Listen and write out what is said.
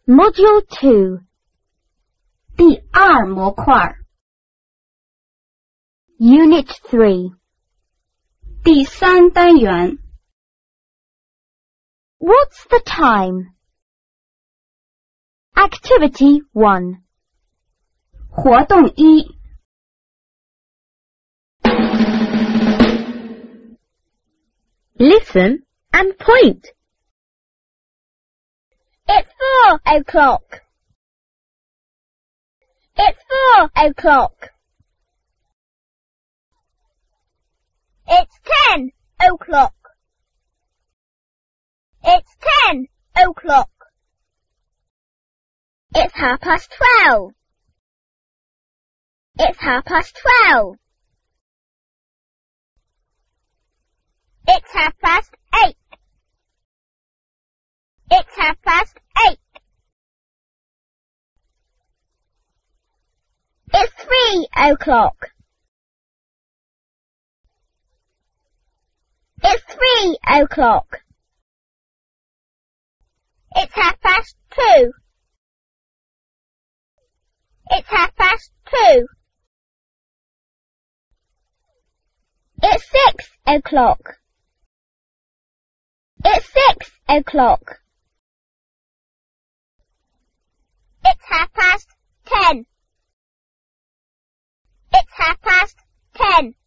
Module 2 第2模块 Unit 3 第3单元 What's the time? Activity 1 活动1 Listen and point. It's 4 o'clock. It's 4 o'clock. It's 10 o'clock. It's 10 o'clock. It's 12:30. It's 12:30. It's 8:30. It's 8:30. It's 3 o'clock. It's 3 o'clock. It's 2:30. It's 2:30. It's 6 o'clock. It's 6 o'clock. It's 10:30. It's 10:30.